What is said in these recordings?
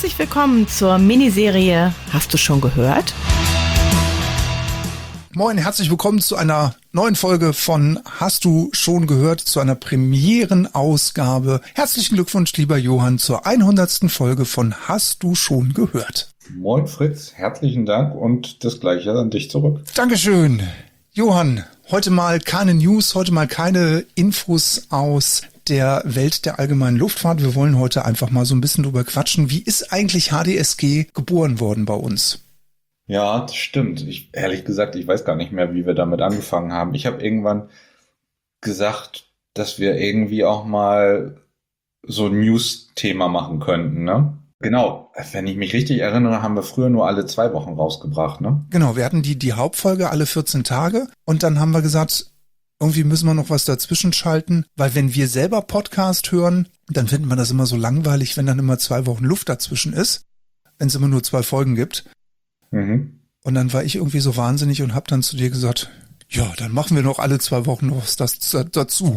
Herzlich willkommen zur Miniserie Hast du schon gehört? Moin, herzlich willkommen zu einer neuen Folge von Hast du schon gehört, zu einer Premierenausgabe. Herzlichen Glückwunsch, lieber Johann, zur 100. Folge von Hast du schon gehört? Moin Fritz, herzlichen Dank und das Gleiche an dich zurück. Dankeschön. Johann, heute mal keine News, heute mal keine Infos aus der Welt der allgemeinen Luftfahrt. Wir wollen heute einfach mal so ein bisschen drüber quatschen. Wie ist eigentlich HDSG geboren worden bei uns? Ja, das stimmt. Ehrlich gesagt, ich weiß gar nicht mehr, wie wir damit angefangen haben. Ich habe irgendwann gesagt, dass wir irgendwie auch mal so ein News-Thema machen könnten, ne? Genau, wenn ich mich richtig erinnere, haben wir früher nur alle 2 Wochen rausgebracht, ne? Genau, wir hatten die Hauptfolge alle 14 Tage und dann haben wir gesagt, irgendwie müssen wir noch was dazwischen schalten, weil wenn wir selber Podcast hören, dann finden wir das immer so langweilig, wenn dann immer 2 Wochen Luft dazwischen ist, wenn es immer nur 2 Folgen gibt. Mhm. Und dann war ich irgendwie so wahnsinnig und habe dann zu dir gesagt, ja, dann machen wir noch alle 2 Wochen noch was dazu.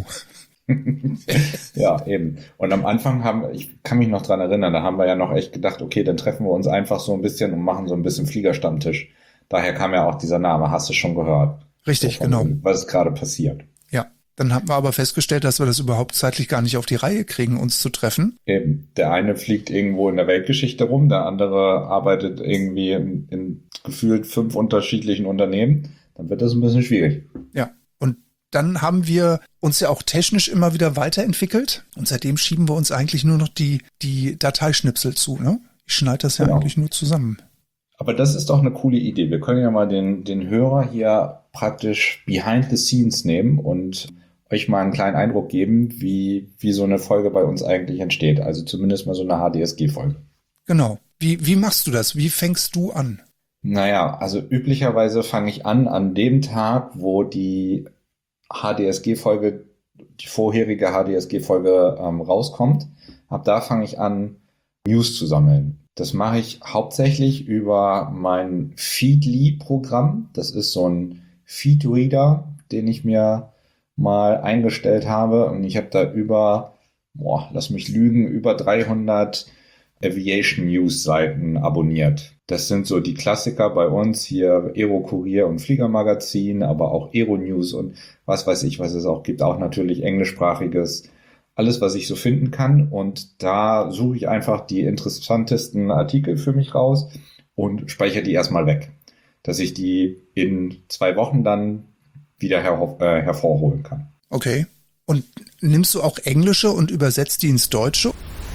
Ja, eben. Und am Anfang ich kann mich noch dran erinnern, da haben wir ja noch echt gedacht, okay, dann treffen wir uns einfach so ein bisschen und machen so ein bisschen Fliegerstammtisch. Daher kam ja auch dieser Name, hast du schon gehört. Richtig, so genau. Was ist gerade passiert. Ja, dann haben wir aber festgestellt, dass wir das überhaupt zeitlich gar nicht auf die Reihe kriegen, uns zu treffen. Eben. Der eine fliegt irgendwo in der Weltgeschichte rum, der andere arbeitet irgendwie in gefühlt 5 unterschiedlichen Unternehmen. Dann wird das ein bisschen schwierig. Ja, und dann haben wir uns ja auch technisch immer wieder weiterentwickelt und seitdem schieben wir uns eigentlich nur noch die Dateischnipsel zu, ne? Ich schneide das ja eigentlich nur zusammen. Aber das ist doch eine coole Idee. Wir können ja mal den Hörer hier praktisch behind the scenes nehmen und euch mal einen kleinen Eindruck geben, wie so eine Folge bei uns eigentlich entsteht. Also zumindest mal so eine HDSG-Folge. Genau. Wie machst du das? Wie fängst du an? Naja, also üblicherweise fange ich an dem Tag, wo die HDSG-Folge, die vorherige HDSG-Folge rauskommt. Ab da fange ich an, News zu sammeln. Das mache ich hauptsächlich über mein Feedly-Programm. Das ist so ein Feedreader, den ich mir mal eingestellt habe. Und ich habe da lass mich lügen, über 300 Aviation News Seiten abonniert. Das sind so die Klassiker bei uns hier, Aero Kurier und Fliegermagazin, aber auch Aero News und was weiß ich, was es auch gibt. Auch natürlich englischsprachiges, alles, was ich so finden kann. Und da suche ich einfach die interessantesten Artikel für mich raus und speichere die erstmal weg, dass ich die in 2 Wochen dann wieder hervorholen kann. Okay. Und nimmst du auch englische und übersetzt die ins Deutsche?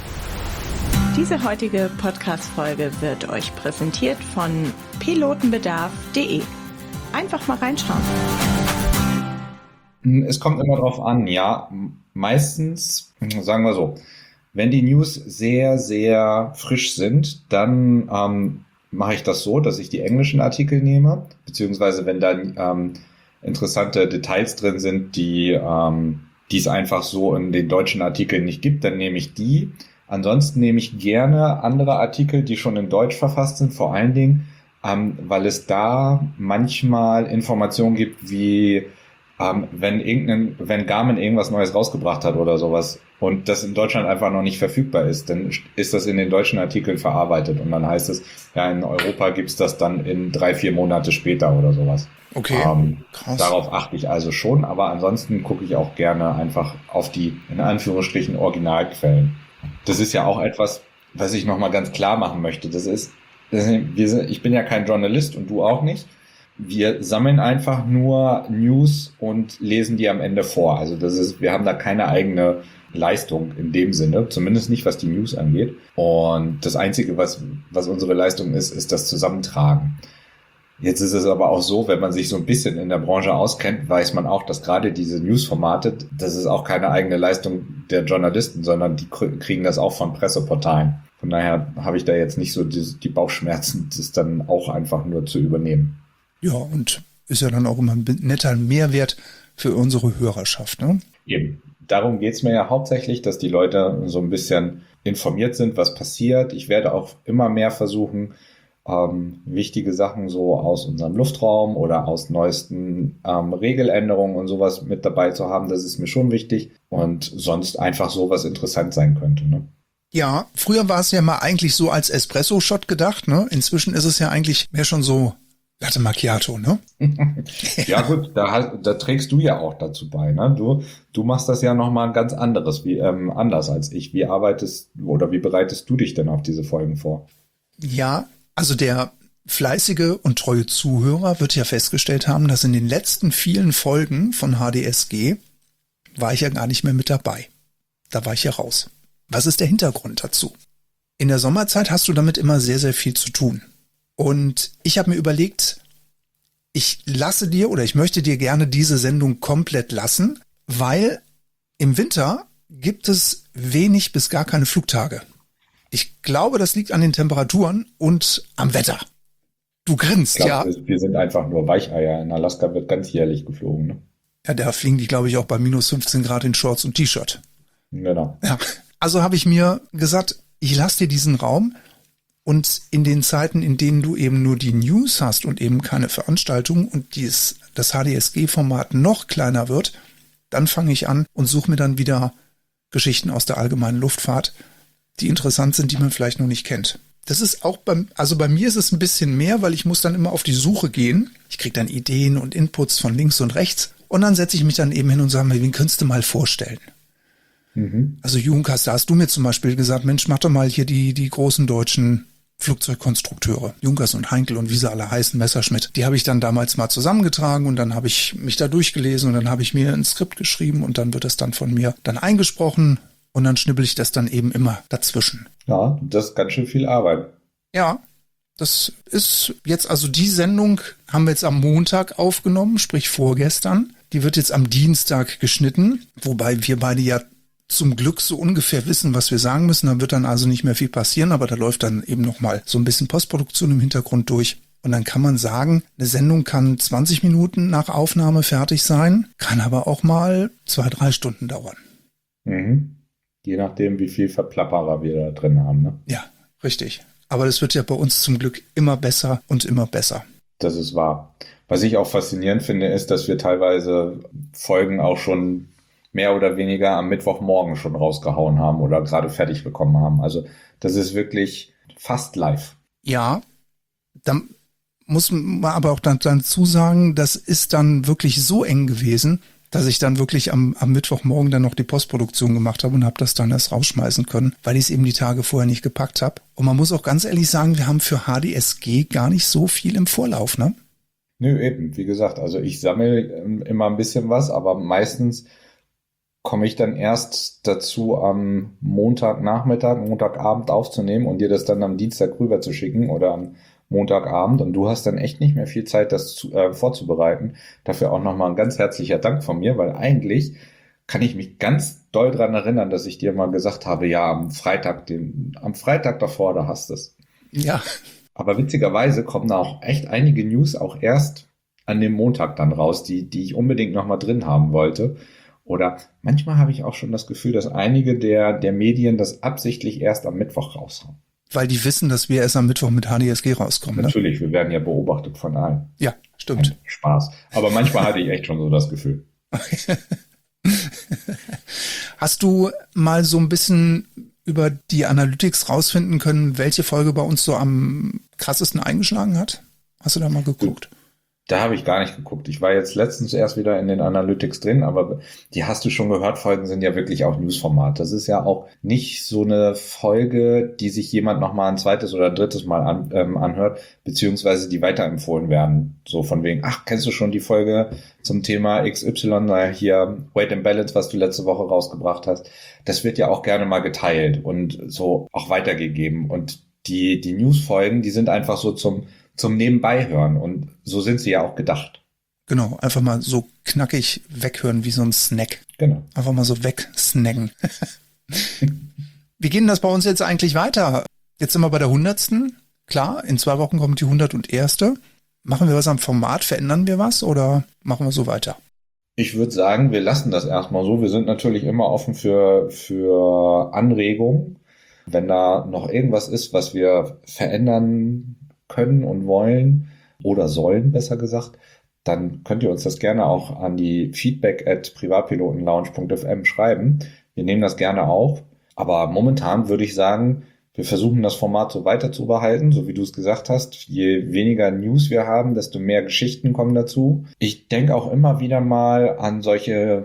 Diese heutige Podcast-Folge wird euch präsentiert von pilotenbedarf.de. Einfach mal reinschauen. Es kommt immer drauf an, ja. Meistens, sagen wir so, wenn die News sehr, sehr frisch sind, dann mache ich das so, dass ich die englischen Artikel nehme, beziehungsweise wenn dann interessante Details drin sind, die es einfach so in den deutschen Artikeln nicht gibt, dann nehme ich die. Ansonsten nehme ich gerne andere Artikel, die schon in Deutsch verfasst sind, vor allen Dingen, weil es da manchmal Informationen gibt, wie wenn Garmin irgendwas Neues rausgebracht hat oder sowas und das in Deutschland einfach noch nicht verfügbar ist, dann ist das in den deutschen Artikeln verarbeitet und dann heißt es, ja, in Europa gibt's das dann in 3-4 Monate später oder sowas. Okay, krass. Darauf achte ich also schon, aber ansonsten gucke ich auch gerne einfach auf die, in Anführungsstrichen, Originalquellen. Das ist ja auch etwas, was ich nochmal ganz klar machen möchte. Ich bin ja kein Journalist und du auch nicht. Wir sammeln einfach nur News und lesen die am Ende vor. Also wir haben da keine eigene Leistung in dem Sinne, zumindest nicht, was die News angeht. Und das Einzige, was unsere Leistung ist das Zusammentragen. Jetzt ist es aber auch so, wenn man sich so ein bisschen in der Branche auskennt, weiß man auch, dass gerade diese Newsformate, das ist auch keine eigene Leistung der Journalisten, sondern die kriegen das auch von Presseportalen. Von daher habe ich da jetzt nicht so die Bauchschmerzen, das dann auch einfach nur zu übernehmen. Ja, und ist ja dann auch immer ein netter Mehrwert für unsere Hörerschaft, ne? Eben. Darum geht's mir ja hauptsächlich, dass die Leute so ein bisschen informiert sind, was passiert. Ich werde auch immer mehr versuchen, wichtige Sachen so aus unserem Luftraum oder aus neuesten Regeländerungen und sowas mit dabei zu haben. Das ist mir schon wichtig und sonst einfach so, was interessant sein könnte, ne? Ja, früher war es ja mal eigentlich so als Espresso-Shot gedacht, ne? Inzwischen ist es ja eigentlich mehr schon so Latte Macchiato, ne? Ja gut, da trägst du ja auch dazu bei, ne? Du machst das ja nochmal ganz anders als ich. Wie bereitest du dich denn auf diese Folgen vor? Ja, also der fleißige und treue Zuhörer wird ja festgestellt haben, dass in den letzten vielen Folgen von HDSG war ich ja gar nicht mehr mit dabei. Da war ich ja raus. Was ist der Hintergrund dazu? In der Sommerzeit hast du damit immer sehr, sehr viel zu tun. Und ich habe mir überlegt, ich möchte dir gerne diese Sendung komplett lassen, weil im Winter gibt es wenig bis gar keine Flugtage. Ich glaube, das liegt an den Temperaturen und am Wetter. Du grinst, Ich glaube, wir sind einfach nur Weicheier. In Alaska wird ganzjährlich geflogen, ne? Ja, da fliegen die, glaube ich, auch bei minus 15 Grad in Shorts und T-Shirt. Genau. Ja, also habe ich mir gesagt, ich lasse dir diesen Raum und in den Zeiten, in denen du eben nur die News hast und eben keine Veranstaltung und das HDSG-Format noch kleiner wird, dann fange ich an und suche mir dann wieder Geschichten aus der allgemeinen Luftfahrt, die interessant sind, die man vielleicht noch nicht kennt. Das ist auch bei mir ist es ein bisschen mehr, weil ich muss dann immer auf die Suche gehen. Ich kriege dann Ideen und Inputs von links und rechts und dann setze ich mich dann eben hin und sage mir, wen könntest du mal vorstellen? Mhm. Also Junkers, da hast du mir zum Beispiel gesagt, Mensch, mach doch mal hier die großen deutschen Flugzeugkonstrukteure, Junkers und Heinkel und wie sie alle heißen, Messerschmitt. Die habe ich dann damals mal zusammengetragen und dann habe ich mich da durchgelesen und dann habe ich mir ein Skript geschrieben und dann wird das dann von mir dann eingesprochen und dann schnibbel ich das dann eben immer dazwischen. Ja, das ist ganz schön viel Arbeit. Ja, das ist jetzt, also die Sendung haben wir jetzt am Montag aufgenommen, sprich vorgestern. Die wird jetzt am Dienstag geschnitten, wobei wir beide ja zum Glück so ungefähr wissen, was wir sagen müssen. Da wird dann also nicht mehr viel passieren, aber da läuft dann eben nochmal so ein bisschen Postproduktion im Hintergrund durch. Und dann kann man sagen, eine Sendung kann 20 Minuten nach Aufnahme fertig sein, kann aber auch mal 2-3 Stunden dauern. Mhm. Je nachdem, wie viel Verplapperer wir da drin haben, ne? Ja, richtig. Aber das wird ja bei uns zum Glück immer besser und immer besser. Das ist wahr. Was ich auch faszinierend finde, ist, dass wir teilweise Folgen auch schon mehr oder weniger am Mittwochmorgen schon rausgehauen haben oder gerade fertig bekommen haben. Also das ist wirklich fast live. Ja, dann muss man aber auch dazu sagen, das ist dann wirklich so eng gewesen, dass ich dann wirklich am Mittwochmorgen dann noch die Postproduktion gemacht habe und habe das dann erst rausschmeißen können, weil ich es eben die Tage vorher nicht gepackt habe. Und man muss auch ganz ehrlich sagen, wir haben für HDSG gar nicht so viel im Vorlauf, ne? Nö, eben, wie gesagt, also ich sammle immer ein bisschen was, aber meistens komme ich dann erst dazu, am Montagabend aufzunehmen und dir das dann am Dienstag rüber zu schicken oder am Montagabend, und du hast dann echt nicht mehr viel Zeit, das vorzubereiten. Dafür auch nochmal ein ganz herzlicher Dank von mir, weil eigentlich kann ich mich ganz doll dran erinnern, dass ich dir mal gesagt habe, ja, am Freitag davor, da hast du es. Ja. Aber witzigerweise kommen da auch echt einige News auch erst an dem Montag dann raus, die ich unbedingt nochmal drin haben wollte. Oder manchmal habe ich auch schon das Gefühl, dass einige der Medien das absichtlich erst am Mittwoch raushauen. Weil die wissen, dass wir erst am Mittwoch mit HDSG rauskommen. Natürlich, ne? Wir werden ja beobachtet von allen. Ja, stimmt. Spaß. Aber manchmal hatte ich echt schon so das Gefühl. Hast du mal so ein bisschen über die Analytics rausfinden können, welche Folge bei uns so am krassesten eingeschlagen hat? Hast du da mal geguckt? Da habe ich gar nicht geguckt. Ich war jetzt letztens erst wieder in den Analytics drin, aber die hast du schon gehört, Folgen sind ja wirklich auch Newsformat. Das ist ja auch nicht so eine Folge, die sich jemand nochmal ein zweites oder drittes Mal anhört, beziehungsweise die weiterempfohlen werden. So von wegen, ach, kennst du schon die Folge zum Thema XY, hier Weight and Balance, was du letzte Woche rausgebracht hast. Das wird ja auch gerne mal geteilt und so auch weitergegeben. Und die Newsfolgen, die sind einfach so zum Nebenbeihören, und so sind sie ja auch gedacht. Genau, einfach mal so knackig weghören wie so ein Snack. Genau. Einfach mal so wegsnacken. Wie geht denn das bei uns jetzt eigentlich weiter? Jetzt sind wir bei der 100. Klar, in 2 Wochen kommt die 101. Machen wir was am Format? Verändern wir was oder machen wir so weiter? Ich würde sagen, wir lassen das erstmal so. Wir sind natürlich immer offen für Anregungen. Wenn da noch irgendwas ist, was wir verändern können und wollen oder sollen, besser gesagt, dann könnt ihr uns das gerne auch an die feedback@privatpilotenlounge.fm schreiben. Wir nehmen das gerne auf, Aber momentan würde ich sagen, wir versuchen das Format so weiter zu behalten, so wie du es gesagt hast. Je weniger News wir haben, desto mehr Geschichten kommen dazu. Ich denke auch immer wieder mal an solche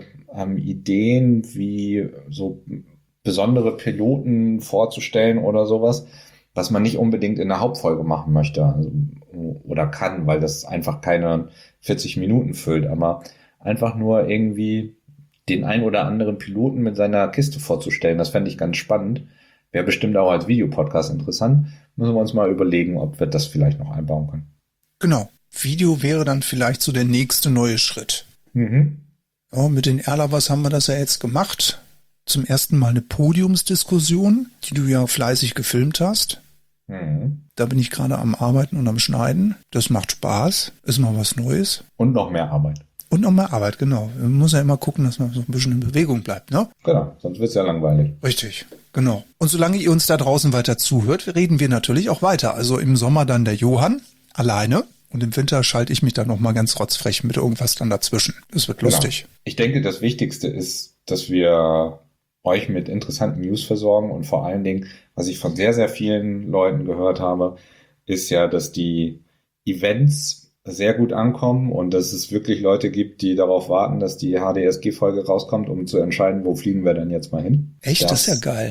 Ideen wie so besondere Piloten vorzustellen oder sowas, was man nicht unbedingt in der Hauptfolge machen möchte, also, oder kann, weil das einfach keine 40 Minuten füllt, aber einfach nur irgendwie den ein oder anderen Piloten mit seiner Kiste vorzustellen, das fände ich ganz spannend. Wäre bestimmt auch als Videopodcast interessant. Müssen wir uns mal überlegen, ob wir das vielleicht noch einbauen können. Genau. Video wäre dann vielleicht so der nächste neue Schritt. Mhm. Ja, mit den Erlabers haben wir das ja jetzt gemacht. Zum ersten Mal eine Podiumsdiskussion, die du ja fleißig gefilmt hast. Mhm. Da bin ich gerade am Arbeiten und am Schneiden. Das macht Spaß. Ist mal was Neues. Und noch mehr Arbeit. Und noch mehr Arbeit, genau. Man muss ja immer gucken, dass man so ein bisschen in Bewegung bleibt, ne? Genau, sonst wird es ja langweilig. Richtig, genau. Und solange ihr uns da draußen weiter zuhört, reden wir natürlich auch weiter. Also im Sommer dann der Johann alleine und im Winter schalte ich mich dann nochmal ganz rotzfrech mit irgendwas dann dazwischen. Das wird lustig. Genau. Ich denke, das Wichtigste ist, dass wir euch mit interessanten News versorgen und vor allen Dingen, was ich von sehr, sehr vielen Leuten gehört habe, ist ja, dass die Events sehr gut ankommen und dass es wirklich Leute gibt, die darauf warten, dass die HDSG-Folge rauskommt, um zu entscheiden, wo fliegen wir denn jetzt mal hin. Echt? Das ist ja geil.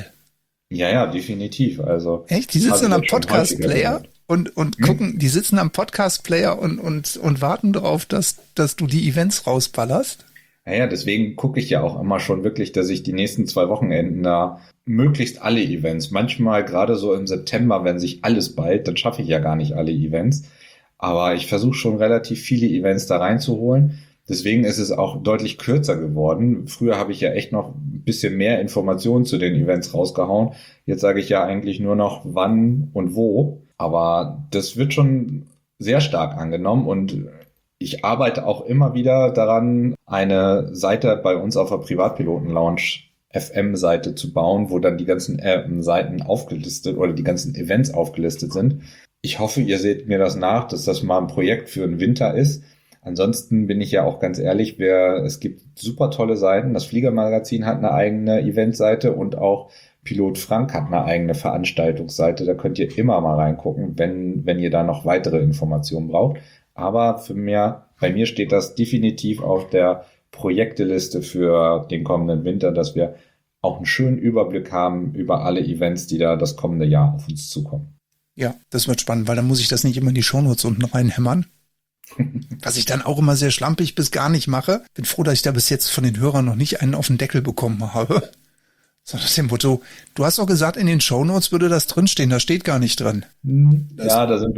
Ja, definitiv. Also echt? Die sitzen am Podcast-Player und gucken, die sitzen am Podcast-Player und warten darauf, dass du die Events rausballerst? Naja, deswegen gucke ich ja auch immer schon wirklich, dass ich die nächsten 2 Wochenenden da möglichst alle Events, manchmal gerade so im September, wenn sich alles ballt, dann schaffe ich ja gar nicht alle Events. Aber ich versuche schon relativ viele Events da reinzuholen. Deswegen ist es auch deutlich kürzer geworden. Früher habe ich ja echt noch ein bisschen mehr Informationen zu den Events rausgehauen. Jetzt sage ich ja eigentlich nur noch wann und wo. Aber das wird schon sehr stark angenommen und ich arbeite auch immer wieder daran, eine Seite bei uns auf der Privatpiloten-Lounge FM-Seite zu bauen, wo dann die ganzen Seiten aufgelistet oder die ganzen Events aufgelistet sind. Ich hoffe, ihr seht mir das nach, dass das mal ein Projekt für den Winter ist. Ansonsten bin ich ja auch ganz ehrlich, es gibt super tolle Seiten. Das Fliegermagazin hat eine eigene Eventseite und auch Pilot Frank hat eine eigene Veranstaltungsseite. Da könnt ihr immer mal reingucken, wenn ihr da noch weitere Informationen braucht. Aber bei mir steht das definitiv auf der Projekteliste für den kommenden Winter, dass wir auch einen schönen Überblick haben über alle Events, die da das kommende Jahr auf uns zukommen. Ja, das wird spannend, weil dann muss ich das nicht immer in die Shownotes unten reinhämmern. Was ich dann auch immer sehr schlampig bis gar nicht mache. Bin froh, dass ich da bis jetzt von den Hörern noch nicht einen auf den Deckel bekommen habe. So nach dem Motto, du hast doch gesagt, in den Shownotes würde das drinstehen, da steht gar nicht drin. Ja, da sind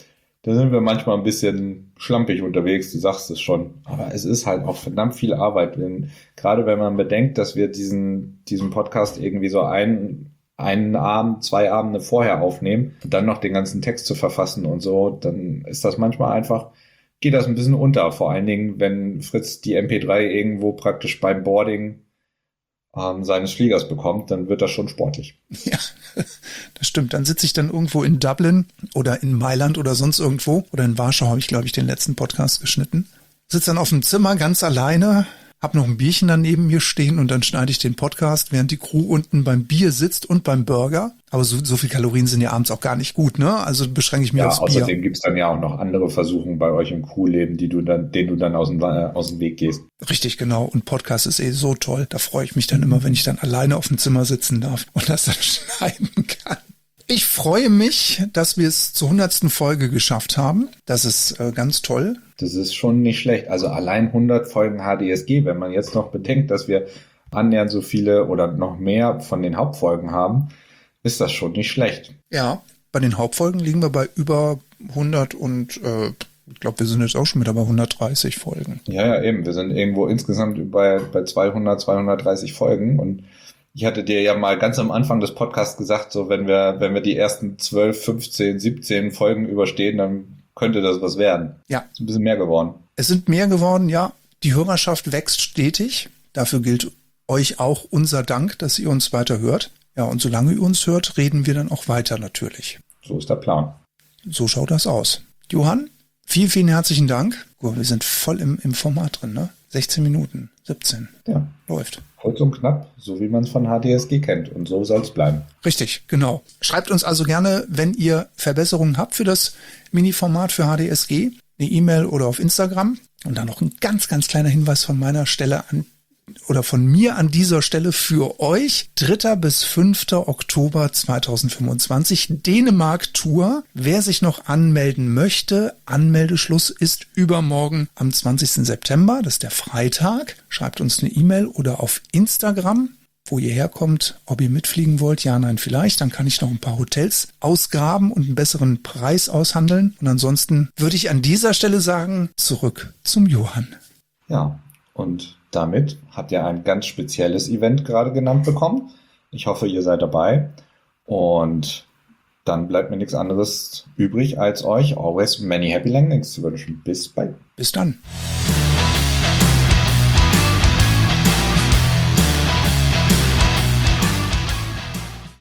wir manchmal ein bisschen schlampig unterwegs, du sagst es schon. Aber es ist halt auch verdammt viel Arbeit. Gerade wenn man bedenkt, dass wir diesen Podcast irgendwie so einen Abend, 2 Abende vorher aufnehmen und dann noch den ganzen Text zu verfassen und so, dann ist das manchmal einfach, geht das ein bisschen unter. Vor allen Dingen, wenn Fritz die MP3 irgendwo praktisch beim Boarding seines Fliegers bekommt, dann wird das schon sportlich. Ja, das stimmt. Dann sitze ich dann irgendwo in Dublin oder in Mailand oder sonst irgendwo. Oder in Warschau habe ich, glaube ich, den letzten Podcast geschnitten. Sitze dann auf dem Zimmer ganz alleine, hab noch ein Bierchen daneben mir stehen und dann schneide ich den Podcast, während die Crew unten beim Bier sitzt und beim Burger. Aber so viel Kalorien sind ja abends auch gar nicht gut, ne? Also beschränke ich mich aufs Bier. Außerdem gibt's dann ja auch noch andere Versuchungen bei euch im Crewleben, denen du dann aus dem Weg gehst. Richtig, genau. Und Podcast ist so toll. Da freue ich mich dann immer, wenn ich dann alleine auf dem Zimmer sitzen darf und das dann schneiden kann. Ich freue mich, dass wir es zur 100. Folge geschafft haben. Das ist ganz toll. Das ist schon nicht schlecht. Also allein 100 Folgen HDSG, wenn man jetzt noch bedenkt, dass wir annähernd so viele oder noch mehr von den Hauptfolgen haben, ist das schon nicht schlecht. Ja, bei den Hauptfolgen liegen wir bei über 100 und ich glaube, wir sind jetzt auch schon wieder bei 130 Folgen. Ja, eben. Wir sind irgendwo insgesamt bei 200, 230 Folgen und ich hatte dir ja mal ganz am Anfang des Podcasts gesagt, so wenn wir die ersten 12, 15, 17 Folgen überstehen, dann könnte das was werden. Ja. Ist ein bisschen mehr geworden. Es sind mehr geworden, ja. Die Hörerschaft wächst stetig. Dafür gilt euch auch unser Dank, dass ihr uns weiter hört. Ja, und solange ihr uns hört, reden wir dann auch weiter natürlich. So ist der Plan. So schaut das aus. Johann, vielen, vielen herzlichen Dank. Wir sind voll im Format drin, ne? 16 Minuten, 17. Ja. Läuft. Kurz und knapp, so wie man es von HDSG kennt. Und so soll es bleiben. Richtig, genau. Schreibt uns also gerne, wenn ihr Verbesserungen habt für das Mini-Format für HDSG, eine E-Mail oder auf Instagram. Und dann noch ein ganz, ganz kleiner Hinweis von meiner Stelle an oder von mir an dieser Stelle für euch. 3. bis 5. Oktober 2025 Dänemark-Tour. Wer sich noch anmelden möchte, Anmeldeschluss ist übermorgen am 20. September. Das ist der Freitag. Schreibt uns eine E-Mail oder auf Instagram, wo ihr herkommt, ob ihr mitfliegen wollt. Ja, nein, vielleicht. Dann kann ich noch ein paar Hotels ausgraben und einen besseren Preis aushandeln. Und ansonsten würde ich an dieser Stelle sagen, zurück zum Johann. Ja, und damit habt ihr ein ganz spezielles Event gerade genannt bekommen. Ich hoffe, ihr seid dabei. Und dann bleibt mir nichts anderes übrig, als euch always many happy landings zu wünschen. Bis bald. Bis dann.